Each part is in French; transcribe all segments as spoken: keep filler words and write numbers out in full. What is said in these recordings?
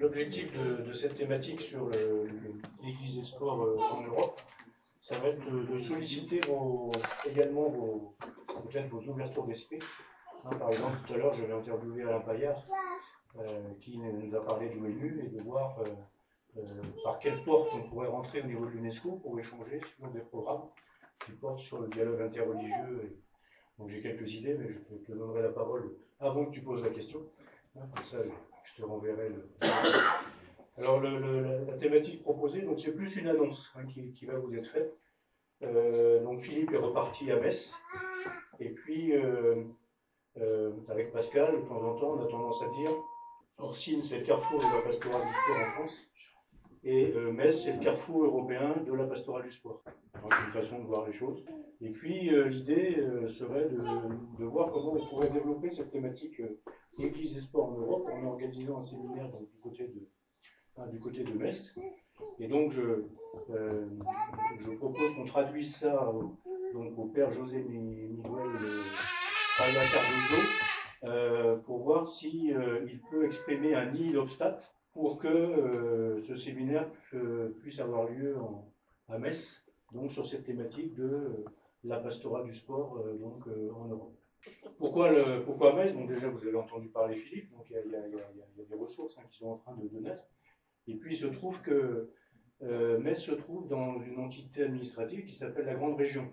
l'objectif de, de cette thématique sur le- le- l'Église des sports euh, en Europe, ça va être de, de solliciter vos, également vos, peut-être vos ouvertures d'esprit. Hein, par exemple, tout à l'heure, j'avais interviewé Alain Paillard, euh, qui nous a parlé de l'O N U et de voir euh, euh, par quelle porte on pourrait rentrer au niveau de l'UNESCO pour échanger sur des programmes qui portent sur le dialogue interreligieux. Et, donc j'ai quelques idées, mais je te donnerai la parole avant que tu poses la question. Hein, comme ça, je te renverrai le... Alors, le, le, la, la thématique proposée, donc c'est plus une annonce hein, qui, qui va vous être faite. Euh, donc, Philippe est reparti à Metz. Et puis, euh, euh, avec Pascal, de temps en temps, on a tendance à dire Orsine, c'est le carrefour de la pastorale du sport en France. Et euh, Metz, c'est le carrefour européen de la pastorale du sport. Donc, c'est une façon de voir les choses. Et puis, euh, l'idée euh, serait de, de voir comment on pourrait développer cette thématique euh, Église et sport en Europe en organisant un séminaire donc, du côté de Hein, du côté de Metz. Et donc, je, euh, je propose qu'on traduise ça au, donc, au père José Miguel Paya Cardozo euh, pour voir si euh, il peut exprimer un nihil obstat pour que euh, ce séminaire euh, puisse avoir lieu en, à Metz, donc sur cette thématique de euh, la pastorale du sport euh, donc, euh, en Europe. Pourquoi, le, pourquoi Metz? Donc déjà, vous avez entendu parler Philippe, donc il y a, il y a, il y a, il y a des ressources hein, qui sont en train de, de naître. Et puis il se trouve que euh, Metz se trouve dans une entité administrative qui s'appelle la Grande Région.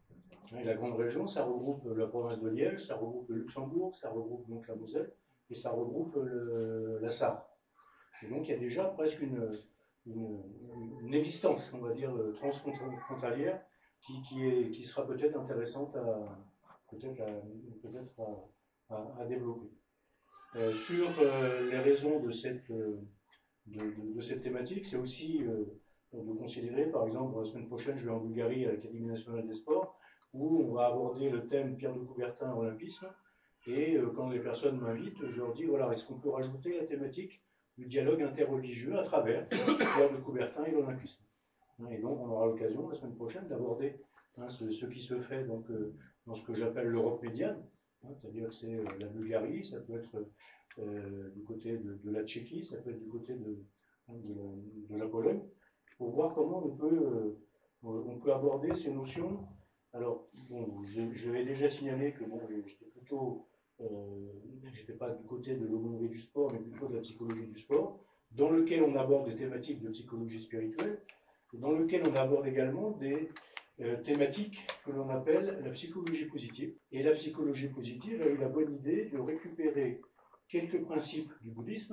Et la Grande Région, ça regroupe la province de Liège, ça regroupe le Luxembourg, ça regroupe donc la Moselle, et ça regroupe le, la Sarre. Et donc il y a déjà presque une, une, une existence, on va dire, transfrontalière qui, qui, est, qui sera peut-être intéressante à, peut-être à, peut-être à, à, à développer. Euh, sur euh, les raisons de cette... Euh, De, de, de cette thématique, c'est aussi euh, de considérer, par exemple, la semaine prochaine, je vais en Bulgarie à l'Académie nationale des sports, où on va aborder le thème Pierre de Coubertin, olympisme, et euh, quand les personnes m'invitent, je leur dis, voilà, est-ce qu'on peut rajouter la thématique du dialogue interreligieux à travers Pierre de Coubertin et l'olympisme. Et donc, on aura l'occasion, la semaine prochaine, d'aborder hein, ce, ce qui se fait donc, euh, dans ce que j'appelle l'Europe médiane, hein, c'est-à-dire c'est euh, la Bulgarie, ça peut être Euh, du côté de, de la Tchéquie, ça peut être du côté de, de, la, de la Pologne, pour voir comment on peut, euh, on peut aborder ces notions. Alors, bon, je, je vais déjà signaler que bon, j'étais plutôt, euh, j'étais pas du côté de l'aumônerie du sport, mais plutôt de la psychologie du sport, dans lequel on aborde des thématiques de psychologie spirituelle, et dans lequel on aborde également des euh, thématiques que l'on appelle la psychologie positive. Et la psychologie positive a eu la bonne idée de récupérer quelques principes du bouddhisme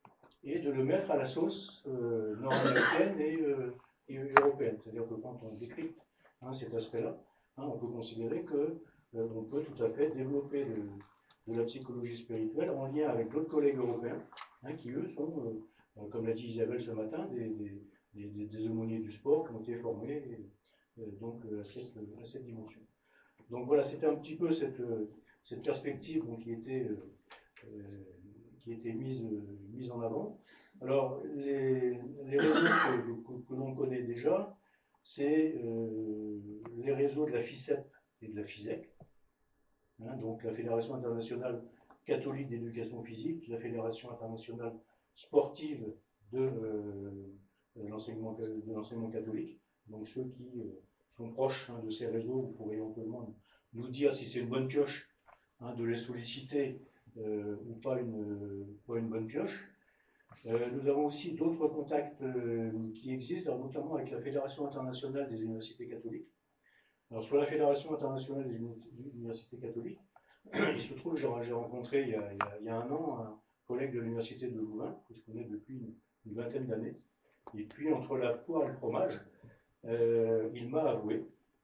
et de le mettre à la sauce euh, nord-américaine et, euh, et européenne. C'est-à-dire que quand on décrypte hein, cet aspect-là, hein, on peut considérer qu'on euh, peut tout à fait développer de, de la psychologie spirituelle en lien avec d'autres collègues européens hein, qui, eux, sont, euh, comme l'a dit Isabelle ce matin, des, des, des, des aumôniers du sport qui ont été formés et, euh, donc, à, cette, à cette dimension. Donc voilà, c'était un petit peu cette, cette perspective bon, qui était... Euh, Euh, qui était mise, euh, mise en avant. Alors, les, les réseaux que, que, que l'on connaît déjà, c'est euh, les réseaux de la FICEP et de la FISEC, hein, donc la Fédération internationale catholique d'éducation physique, la Fédération internationale sportive de, euh, de l'enseignement de l'enseignement catholique. Donc ceux qui euh, sont proches hein, de ces réseaux, vous pourrez éventuellement nous dire si c'est une bonne pioche hein, de les solliciter Euh, ou pas une, pas une bonne pioche. Euh, nous avons aussi d'autres contacts euh, qui existent, notamment avec la Fédération internationale des universités catholiques. Alors, sur la Fédération internationale des universités catholiques, il se trouve, j'ai rencontré il y, a, il, y a, il y a un an un collègue de l'université de Louvain, que je connais depuis une, une vingtaine d'années. Et puis, entre la poire et le fromage, euh, il m'a avoué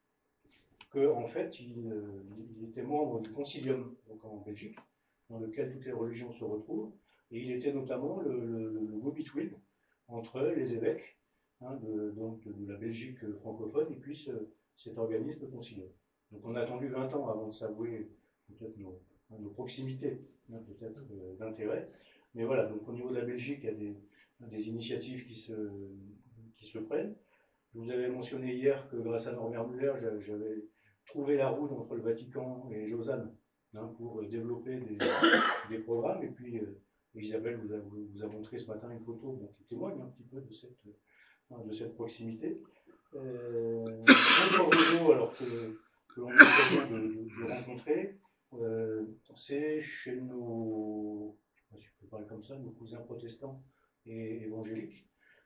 qu'en fait, il, il était membre du Concilium donc en Belgique, dans lequel toutes les religions se retrouvent, et il était notamment le, le, le go-between entre les évêques hein, de, donc de la Belgique francophone et puis ce, cet organisme conciliaire. Donc on a attendu vingt ans avant de s'avouer peut-être nos, nos proximités, hein, peut-être euh, d'intérêt, mais voilà, donc au niveau de la Belgique, il y a des, des initiatives qui se, qui se prennent. Je vous avais mentionné hier que grâce à Norbert Müller, j'avais trouvé la route entre le Vatican et Lausanne, Hein, pour développer des, des programmes. Et puis, euh, Isabelle vous a, vous a montré ce matin une photo bon, qui témoigne un petit peu de cette, de cette proximité. Euh, autre réseau alors que, que l'on a l'occasion de, de, de rencontrer, euh, c'est chez nos, si je peux parler comme ça, nos cousins protestants et évangéliques,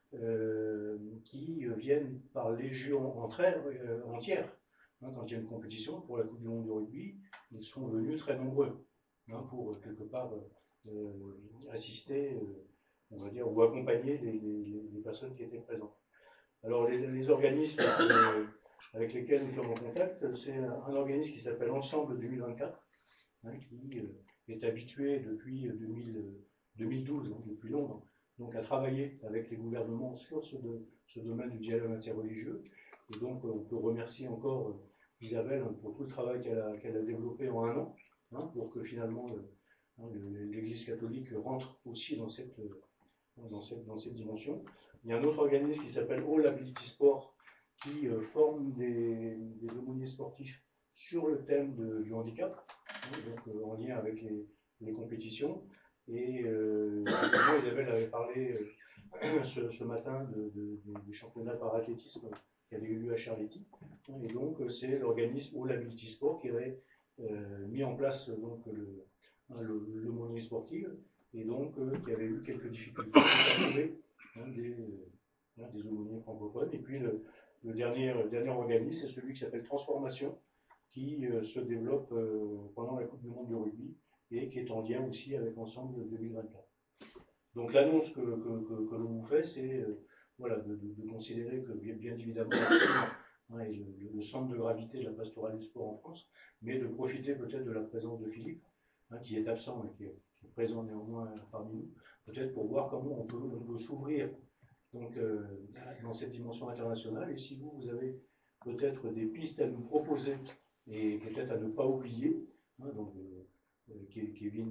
euh, qui viennent par légion entière, euh, entière hein, quand il y a une compétition pour la Coupe du Monde de rugby, ils sont venus très nombreux hein, pour quelque part euh, assister, euh, on va dire, ou accompagner les, les, les personnes qui étaient présentes. Alors les, les organismes euh, avec lesquels nous sommes en contact, c'est un, un organisme qui s'appelle Ensemble deux mille vingt-quatre, hein, qui euh, est habitué depuis deux mille, deux mille douze, hein, depuis longtemps, donc à travailler avec les gouvernements sur ce, de, ce domaine du dialogue interreligieux. Et donc on peut remercier encore euh, Isabelle hein, pour tout le travail qu'elle a, qu'elle a développé en un an, hein, pour que finalement euh, l'Église catholique rentre aussi dans cette, dans cette, dans cette dimension. Il y a un autre organisme qui s'appelle All Ability Sport qui euh, forme des, des aumôniers sportifs sur le thème de, du handicap, hein, donc euh, en lien avec les, les compétitions. Et euh, Isabelle avait parlé euh, ce, ce matin de, de, de, des championnats par athlétisme qui avaient eu lieu à Charletti. Et donc c'est l'organisme All Ability Sport qui avait euh, mis en place donc, le, l'aumônier sportif et donc euh, qui avait eu quelques difficultés à trouver hein, des, euh, des aumôniers francophones. Et puis le, le dernier, euh, dernier organisme, c'est celui qui s'appelle Transformation, qui euh, se développe euh, pendant la Coupe du Monde du rugby et qui est en lien aussi avec l'ensemble deux mille vingt-quatre. Donc l'annonce que, que, que, que l'on vous fait, c'est euh, voilà, de, de, de considérer que bien, bien évidemment hein, est le, le centre de gravité de la pastorale du sport en France, mais de profiter peut-être de la présence de Philippe, hein, qui est absent et qui est, qui est présent néanmoins parmi nous, peut-être pour voir comment on peut, on peut s'ouvrir donc, euh, dans cette dimension internationale. Et si vous, vous avez peut-être des pistes à nous proposer et peut-être à ne pas oublier, hein, donc euh, Kevin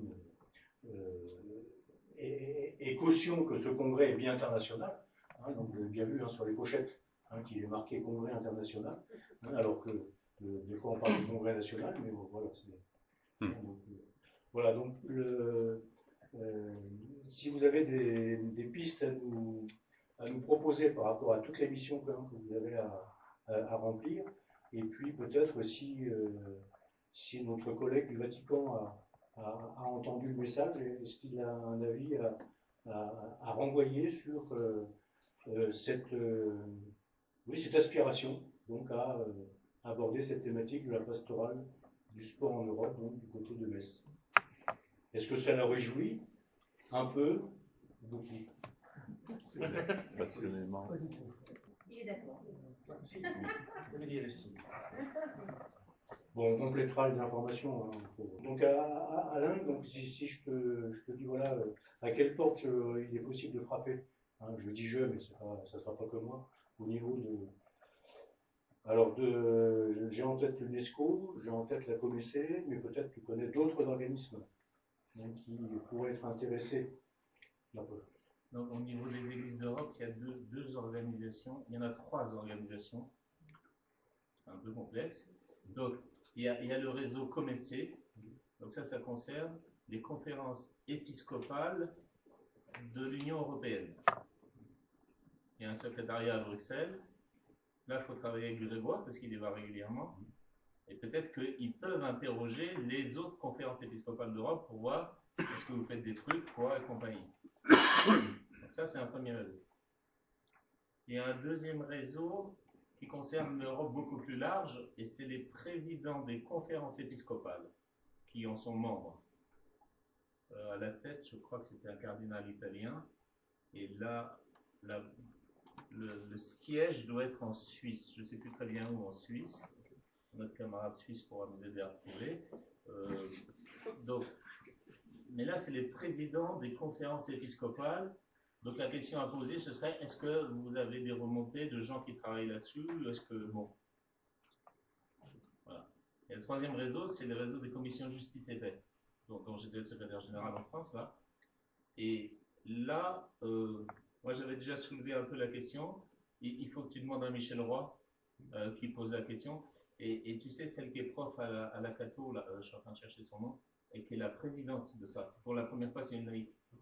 euh, est, est caution que ce congrès est bien international, hein, donc vous avez bien vu hein, sur les pochettes hein, qu'il est marqué congrès international, hein, alors que euh, des fois on parle de congrès national, mais bon, voilà, c'est. Hein, donc, euh, voilà, donc le, euh, si vous avez des, des pistes à nous, à nous proposer par rapport à toutes les missions que, que vous avez à, à, à remplir, et puis peut-être si, euh, si notre collègue du Vatican a, a, a entendu le message, est-ce qu'il a un avis à, à, à renvoyer sur euh, euh, cette, euh, oui, cette aspiration donc à euh, aborder cette thématique de la pastorale du sport en Europe, donc du côté de Metz. Est-ce que ça la réjouit? Un peu, beaucoup. Passionnément. Il est d'accord. Bon, on complétera les informations. Hein, pour... Donc, à, à, Alain, donc, si, si je, te, je te dis, voilà, à quelle porte je, il est possible de frapper hein, je dis je, mais pas, ça ne sera pas que moi. Au niveau de. Alors, de, j'ai en tête l'UNESCO, j'ai en tête la Comessé, mais peut-être tu connais d'autres organismes hein, qui pourraient être intéressés. Donc, au niveau des églises d'Europe, il y a deux, deux organisations, il y en a trois organisations, c'est un peu complexe. Donc, il y a, il y a le réseau Comessé, donc ça, ça concerne les conférences épiscopales de l'Union européenne. Il y a un secrétariat à Bruxelles, là, il faut travailler avec Grégoire parce qu'il y va régulièrement, et peut-être qu'ils peuvent interroger les autres conférences épiscopales d'Europe pour voir est-ce que vous faites des trucs, quoi, et compagnie. Donc ça, c'est un premier réseau. Il y a un deuxième réseau qui concerne l'Europe beaucoup plus large, et c'est les présidents des conférences épiscopales qui en sont membres. Euh, à la tête, je crois que c'était un cardinal italien, et là, la, le, le siège doit être en Suisse. Je ne sais plus très bien où en Suisse. Notre camarade suisse pourra nous aider à retrouver. Euh, donc, mais là, c'est les présidents des conférences épiscopales. Donc la question à poser, ce serait, est-ce que vous avez des remontées de gens qui travaillent là-dessus? Est-ce que, bon. Voilà. Et le troisième réseau, c'est le réseau des commissions justice et paix, dont, dont j'étais le secrétaire général en France, là. Et là, euh, moi j'avais déjà soulevé un peu la question. Il, il faut que tu demandes à Michel Roy, euh, qui pose la question. Et, et tu sais, celle qui est prof à la, à la Cato, là, euh, je suis en train de chercher son nom, et qui est la présidente de ça. C'est pour la première fois, c'est une laïque.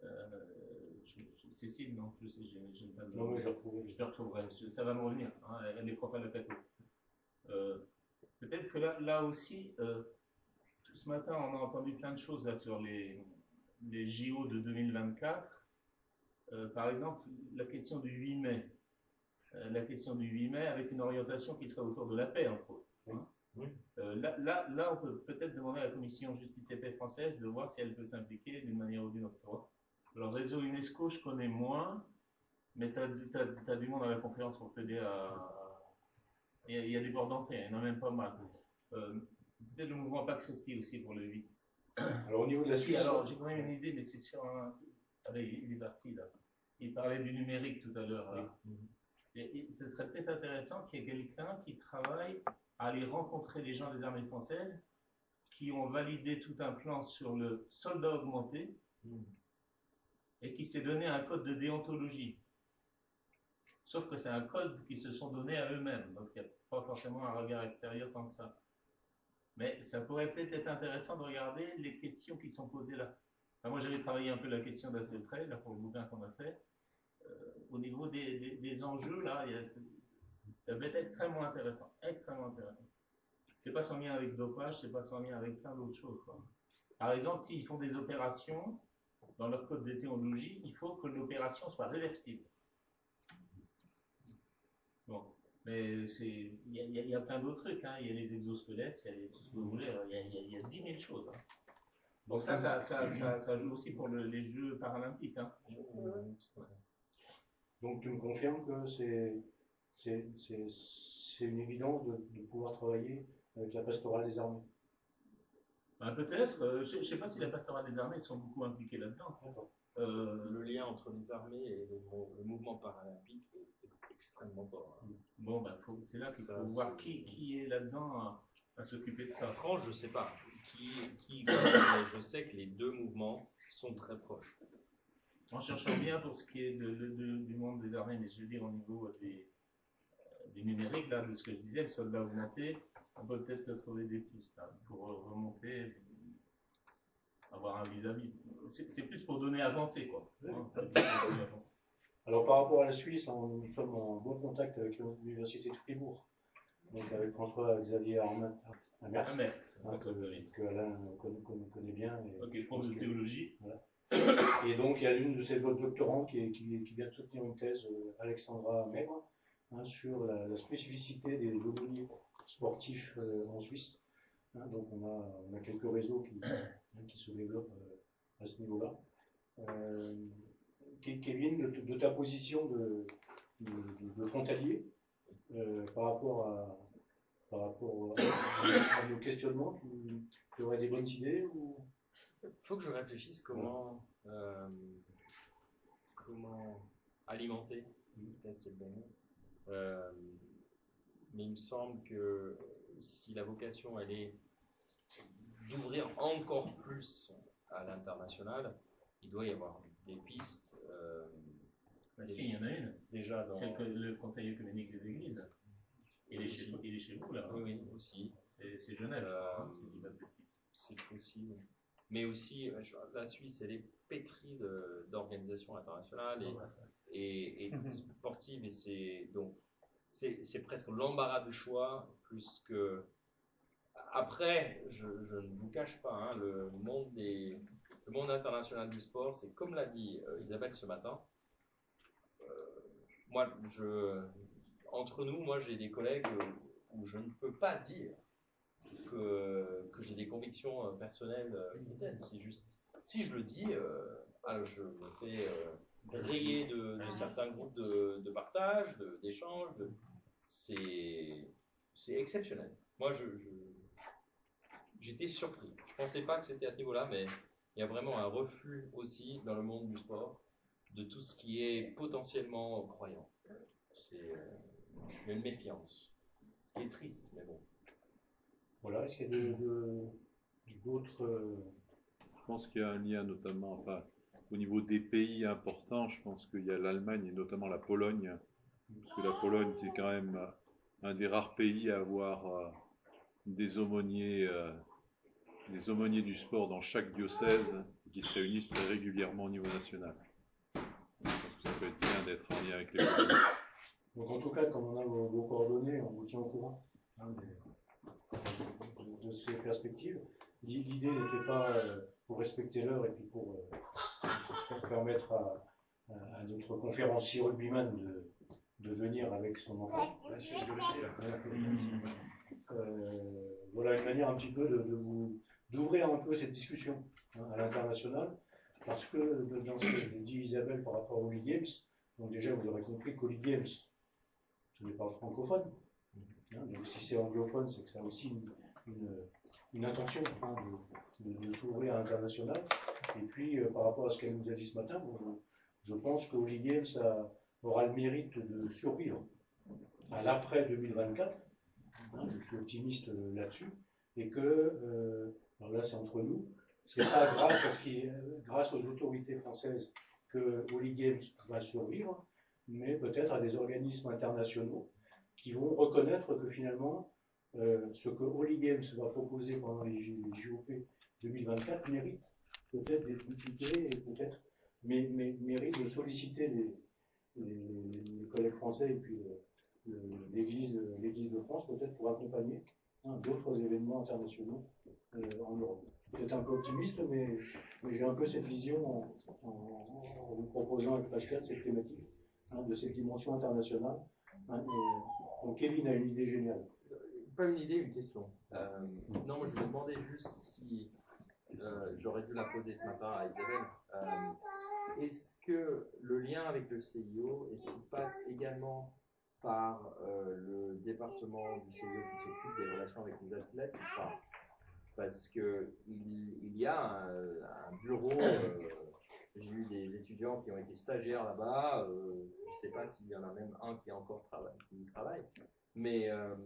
Euh, je, je, Cécile, non, je sais, j'aime pas le Non, mais je retrouve. Je te retrouverai, je, ça va me revenir. Hein, elle est prof à la Cato. Euh, Peut-être que là, là aussi, euh, ce matin, on a entendu plein de choses là sur les, les J O de deux mille vingt-quatre. Euh, par exemple, la question du huit mai. Euh, la question du huit mai avec une orientation qui sera autour de la paix, entre autres. Hein. Oui. Euh, là, là, là, on peut peut-être demander à la Commission Justice et Paix française de voir si elle peut s'impliquer d'une manière ou d'une autre. Le réseau UNESCO, je connais moins, mais tu as, as du monde à la conférence pour t'aider à. Il y, y a des bords d'entrée, il y en a même pas mal. Euh, Peut-être le mouvement Pax Christi aussi pour le huit. Alors au niveau de la Si, Suisse. alors j'ai quand même une idée, mais c'est sur un. Allez, il est parti là. Il parlait du numérique tout à l'heure. Oui. Et, et ce serait peut-être intéressant qu'il y ait quelqu'un qui travaille à aller rencontrer les gens des armées françaises qui ont validé tout un plan sur le soldat augmenté mm. et qui s'est donné un code de déontologie. Sauf que c'est un code qu'ils se sont donnés à eux-mêmes, donc il n'y a pas forcément un regard extérieur tant que ça. Mais ça pourrait peut-être être intéressant de regarder les questions qui sont posées là. Enfin, moi j'avais travaillé un peu la question d'assez près, là pour le bouquin qu'on a fait. Euh, au niveau des, des, des enjeux, là, il y a, ça va être extrêmement intéressant, extrêmement intéressant. C'est pas sans lien avec dopage, c'est pas sans lien avec plein d'autres choses, quoi. Par exemple, s'ils font des opérations, dans leur code de déontologie, il faut que l'opération soit réversible. Bon, mais c'est, il y, y, y a plein d'autres trucs, hein. Il y a les exosquelettes, il y a les, tout ce que vous voulez, il y a, y, y a dix mille choses. Hein. Donc ça, ça, ça, ça, ça joue aussi pour le, les Jeux paralympiques. Hein. Donc tu me confirmes que c'est, c'est, c'est, c'est une évidence de, de pouvoir travailler avec la pastorale des armées. Ben, peut-être, euh, je ne sais pas si la pastorale des armées sont beaucoup impliquées là-dedans. Euh, le lien entre les armées et le, le mouvement paralympique est, est extrêmement fort. Hein. Bon, ben, c'est là qu'il faut ça, voir qui, qui est là-dedans à, à s'occuper de ça. En France, je ne sais pas. Qui, qui, je sais que les deux mouvements sont très proches. En cherchant bien pour ce qui est de, de, de, du monde des armées, mais je veux dire au niveau des, des numériques, là, de ce que je disais, le soldat augmenté, on peut peut-être trouver des pistes là, pour remonter, avoir un vis-à-vis. C'est plus pour donner avancé, quoi. Hein, pour donner avancé. Alors par rapport à la Suisse, on, nous sommes en bon contact avec l'Université de Fribourg, donc avec François-Xavier Amert, Amert, hein, que, que Alain connaît, connaît, connaît bien. Et ok, prof de théologie. Voilà. Et donc il y a l'une de ces doctorants qui, est, qui, qui vient de soutenir une thèse, Alexandra Maigre, hein, sur la, la spécificité des aumôniers sportifs euh, en Suisse. Hein, donc on a, on a quelques réseaux qui, qui se développent euh, à ce niveau-là. Euh, Kevin, de, de ta position de, de, de frontalier, euh, par rapport à, par rapport à, à nos questionnements, tu, tu aurais des bonnes idées ou... Il faut que je réfléchisse comment, euh, comment alimenter, peut-être c'est le bon mot. Euh, mais il me semble que si la vocation elle est d'ouvrir encore plus à l'international, il doit y avoir des pistes. Euh, Bah, si, il y en a une, déjà, dans le, le Conseil économique des Églises. Il est, chez, il est chez vous, là. Hein. Oui, oui, aussi. C'est Genève, euh, hein, c'est possible. Mais aussi, la Suisse, elle est pétrie d'organisations internationales et, oh, bah, et, et sportives. Et c'est donc, c'est presque l'embarras du choix, plus que. Après, je, je ne vous cache pas, hein, le, monde des, le monde international du sport, c'est comme l'a dit euh, Isabelle ce matin. Euh, moi, je, entre nous, moi, j'ai des collègues où je ne peux pas dire que, que j'ai des convictions personnelles chrétiennes. C'est juste, si je le dis, euh, alors je me fais euh, rayer de, de certains groupes de, de partage, d'échange. De, c'est exceptionnel. Moi, je, je j'étais surpris. Je pensais pas que c'était à ce niveau-là, mais il y a vraiment un refus aussi dans le monde du sport de tout ce qui est potentiellement croyant. C'est euh, il y a une méfiance, ce qui est triste, mais bon. Voilà, est-ce qu'il y a d'autres... Euh... Je pense qu'il y a un lien notamment, enfin, au niveau des pays importants, je pense qu'il y a l'Allemagne et notamment la Pologne, parce que la Pologne, c'est quand même un des rares pays à avoir euh, des aumôniers, euh, des aumôniers du sport dans chaque diocèse, qui se réunissent très régulièrement au niveau national. Je pense que ça peut être bien d'être en lien avec les colonies. Donc en tout cas, quand on a vos, vos coordonnées, on vous tient au courant hein, de, de, de ces perspectives. L'idée n'était pas euh, pour respecter l'heure et puis pour, euh, pour permettre à, à, à notre conférencier rugbyman de, de venir avec son enfant. Euh, voilà une manière un petit peu de, de vous d'ouvrir un peu cette discussion hein, à l'international, parce que dans ce que dit Isabelle par rapport aux Holy Games, donc déjà vous aurez compris qu'Holy Games, ce n'est pas francophone. Hein, donc si c'est anglophone, c'est que ça a aussi une, une, une intention hein, de, de, de s'ouvrir à l'international. Et puis euh, par rapport à ce qu'elle nous a dit ce matin, bon, je, je pense que Holy Games a, aura le mérite de survivre à l'après deux mille vingt-quatre. Hein, je suis optimiste euh, là-dessus. Et que, euh, alors là c'est entre nous, c'est pas grâce à ce qui, grâce aux autorités françaises que Holy Games va survivre, mais peut-être à des organismes internationaux qui vont reconnaître que finalement, euh, ce que Holy Games va proposer pendant les, les J O P deux mille vingt-quatre mérite peut-être d'être dupliqué et peut-être mais, mais, mérite de solliciter les, les, les collègues français et puis euh, l'Église, l'Église de France peut-être pour accompagner hein, d'autres événements internationaux euh, en Europe. Peut-être un peu optimiste, mais, mais j'ai un peu cette vision en, en, en vous proposant avec Pascal cette thématique hein, de cette dimension internationale. Hein, et, donc Kevin a une idée géniale. Pas une idée, une question. Euh, non, moi je me demandais juste si euh, j'aurais dû la poser ce matin à Isabelle. Euh, est-ce que le lien avec le C I O, est-ce qu'il passe également par euh, le département du C I O qui s'occupe des relations avec les athlètes ou pas? Parce que il, il y a un, un bureau, euh, j'ai eu des étudiants qui ont été stagiaires là-bas, euh, je ne sais pas s'il y en a même un qui a encore travaillé, qui travaille, mais, euh,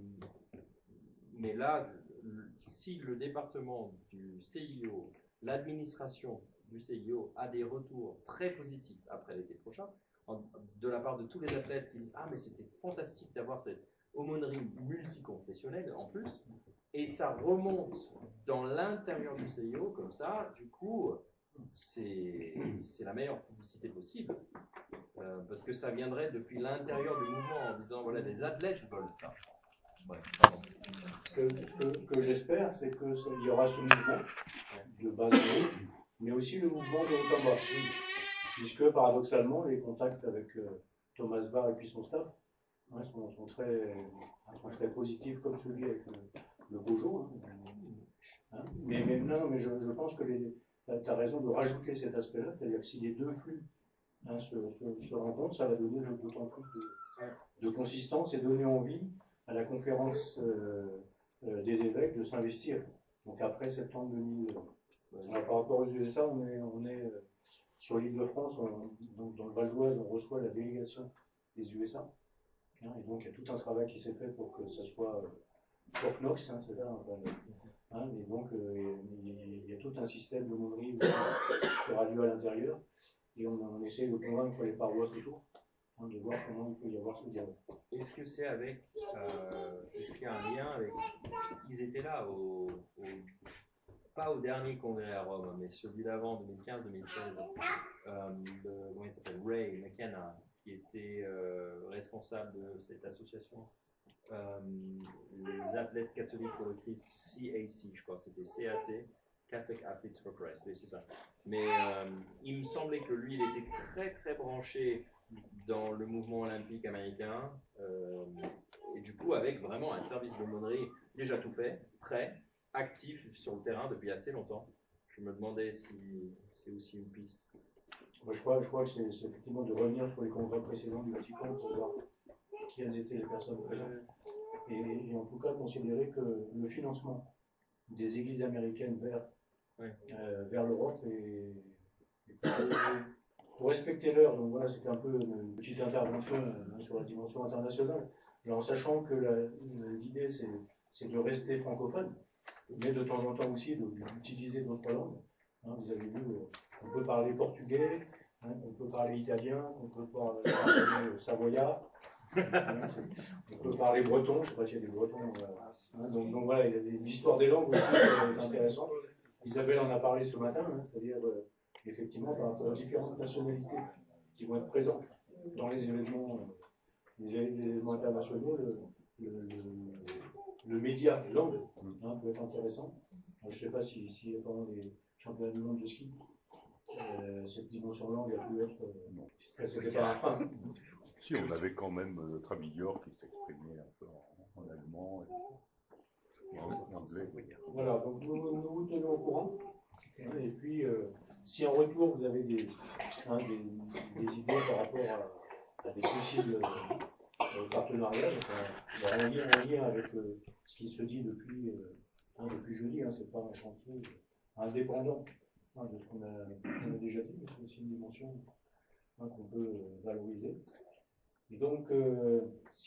mais là, si le département du C I O, l'administration du C I O a des retours très positifs après l'été prochain, de la part de tous les athlètes qui disent « Ah, mais c'était fantastique d'avoir cette aumônerie multiconfessionnelle en plus », et ça remonte dans l'intérieur du C I O, comme ça, du coup, c'est la meilleure publicité possible, euh, parce que ça viendrait depuis l'intérieur du mouvement, en disant « Voilà, les athlètes veulent ça ». Ouais, ce que, que, que j'espère, c'est qu'il y aura ce mouvement de base en haut, mais aussi le mouvement de haut en bas. Oui. Puisque paradoxalement, les contacts avec euh, Thomas Barr et puis son staff hein, sont, sont, très, sont très positifs, comme celui avec le, le Beaujo. Hein. Hein. Mais, mais non, mais je, je pense que tu as raison de rajouter cet aspect-là, c'est-à-dire que si les deux flux hein, se, se, se rencontrent, ça va donner d'autant plus de, de consistance et donner envie à la conférence euh, euh, des évêques de s'investir. Donc après septembre deux mille, euh, par rapport aux U S A, on est, on est euh, sur l'île de France, on, donc dans le Val d'Oise, on reçoit la délégation des U S A. Hein, et donc il y a tout un travail qui s'est fait pour que ça soit euh, Fort Knox, hein, c'est là. Hein, hein, et donc euh, il y a tout un système de d'aumônerie qui aura lieu à l'intérieur. Et on, on essaie de convaincre les paroisses autour. De voir comment il peut y avoir ce dialogue. Est-ce que c'est avec, euh, est-ce qu'il y a un lien avec, ils étaient là, au, au, pas au dernier congrès à Rome, mais celui d'avant, deux mille quinze deux mille seize, euh, le, comment il s'appelle, Ray McKenna, qui était euh, responsable de cette association, euh, les athlètes catholiques pour le Christ, C A C, je crois que c'était C A C, Catholic Athletes for Christ, oui c'est ça. Mais euh, il me semblait que lui, il était très très branché dans le mouvement olympique américain, euh, et du coup avec vraiment un service d'aumônerie déjà tout fait, prêt, actif sur le terrain depuis assez longtemps. Je me demandais si c'est aussi une piste. Moi, je, crois, je crois que c'est effectivement de revenir sur les congrès précédents du Vatican pour voir qui étaient les personnes présentes. Et, et en tout cas considérer que le financement des églises américaines vers, oui. euh, vers l'Europe est, est plutôt... Pour respecter l'heure, donc voilà, c'était un peu une petite intervention euh, sur la dimension internationale, mais en sachant que l'idée c'est de rester francophone, mais de temps en temps aussi d'utiliser d'autres langues. Hein, vous avez vu, euh, on peut parler portugais, hein, on peut parler italien, on peut parler euh, savoyard, hein, on peut parler breton, je ne sais pas s'il y a des bretons. Euh, hein, donc, donc voilà, il y a l'histoire des langues aussi qui est intéressante. Isabelle en a parlé ce matin, hein, c'est-à-dire. Euh, effectivement, par rapport aux différentes nationalités qui vont être présentes dans les événements, euh, les, les événements internationaux, le, le, le, le média, langue, hein, peut être intéressant. Alors, je ne sais pas si, si pendant les championnats du monde de ski, euh, cette dimension langue a pu être. Euh, non. C'était pas. Si, on avait quand même notre ami York qui s'exprimait un peu en, en allemand et en, en anglais. Voilà, donc nous, nous vous tenons au courant. Et puis, euh, si en retour vous avez des, hein, des, des idées par rapport à, à des possibles euh, partenariats, donc, euh, en, lien, en lien avec euh, ce qui se dit depuis, euh, hein, depuis jeudi, hein, c'est pas un chantier indépendant hein, de ce qu'on a, qu a déjà dit, mais c'est aussi une dimension hein, qu'on peut valoriser. Et donc, euh, si